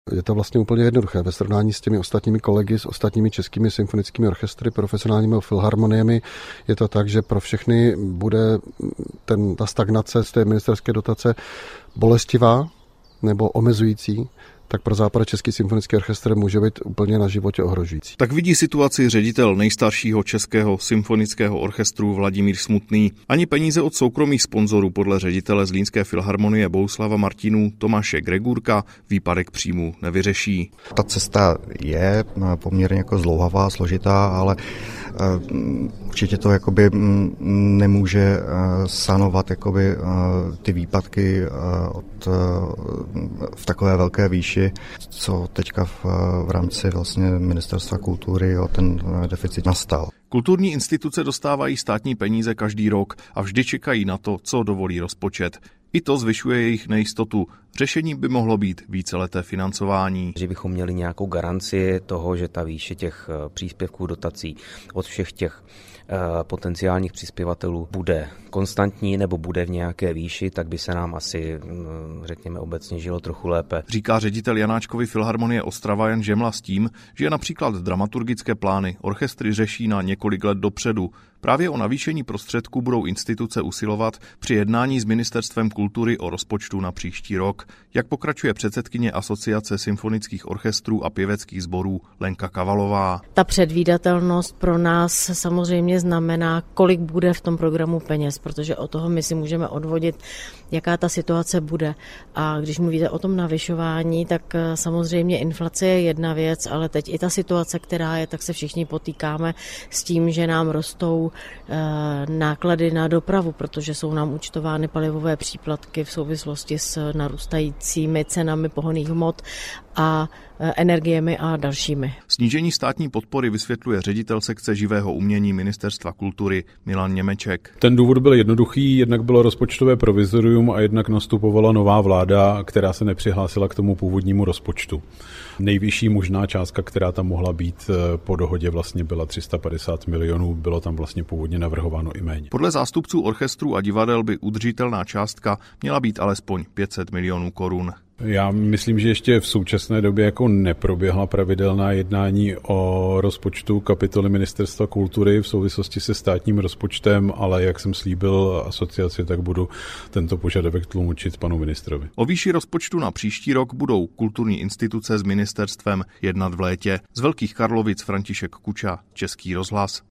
Je to vlastně úplně jednoduché. Ve srovnání s těmi ostatními kolegy, s ostatními českými symfonickými orchestry, profesionálními filharmoniemi, je to tak, že pro všechny bude ta stagnace z té ministerské dotace bolestivá nebo omezující, tak pro Západočeský symfonický orchestr může být úplně na životě ohrožující. Tak vidí situaci ředitel nejstaršího českého symfonického orchestru Vladimír Smutný. Ani peníze od soukromých sponzorů podle ředitele Zlínské filharmonie Bohuslava Martinů Tomáše Gregůrka výpadek příjmů nevyřeší. Ta cesta je poměrně jako zdlouhavá, složitá, ale určitě to jakoby nemůže sanovat jakoby ty výpadky v takové velké výši, co teďka v rámci vlastně Ministerstva kultury ten deficit nastal. Kulturní instituce dostávají státní peníze každý rok a vždy čekají na to, co dovolí rozpočet. I to zvyšuje jejich nejistotu. Řešením by mohlo být víceleté financování. Že bychom měli nějakou garanci toho, že ta výše těch příspěvků, dotací od všech těch potenciálních přispěvatelů bude konstantní nebo bude v nějaké výši, tak by se nám asi, řekněme, obecně žilo trochu lépe. Říká ředitel Janáčkovy filharmonie Ostrava Jan Žemla s tím, že například dramaturgické plány orchestry řeší na několik let dopředu. Právě o navýšení prostředků budou instituce usilovat při jednání s Ministerstvem kultury o rozpočtu na příští rok. Jak pokračuje předsedkyně Asociace symfonických orchestrů a pěveckých sborů Lenka Kavalová. Ta předvídatelnost pro nás samozřejmě znamená, kolik bude v tom programu peněz, protože od toho my si můžeme odvodit, jaká ta situace bude. A když mluvíte o tom navyšování, tak samozřejmě inflace je jedna věc, ale teď i ta situace, která je, tak se všichni potýkáme s tím, že nám rostou náklady na dopravu, protože jsou nám účtovány palivové příplatky v souvislosti s narůstajícími cenami pohonných hmot a energiemi a dalšími. Snížení státní podpory vysvětluje ředitel sekce živého umění Ministerstva kultury Milan Němeček. Ten důvod byl jednoduchý, jednak bylo rozpočtové provizorium a jednak nastupovala nová vláda, která se nepřihlásila k tomu původnímu rozpočtu. Nejvyšší možná částka, která tam mohla být po dohodě, vlastně byla 350 milionů, bylo tam vlastně původně navrhováno i méně. Podle zástupců orchestrů a divadel by udržitelná částka měla být alespoň 500 milionů korun. Já myslím, že ještě v současné době jako neproběhla pravidelná jednání o rozpočtu kapitoly Ministerstva kultury v souvislosti se státním rozpočtem, ale jak jsem slíbil asociaci, tak budu tento požadavek tlumočit panu ministrovi. O výši rozpočtu na příští rok budou kulturní instituce s ministerstvem jednat v létě. Z Velkých Karlovic František Kuča, Český rozhlas.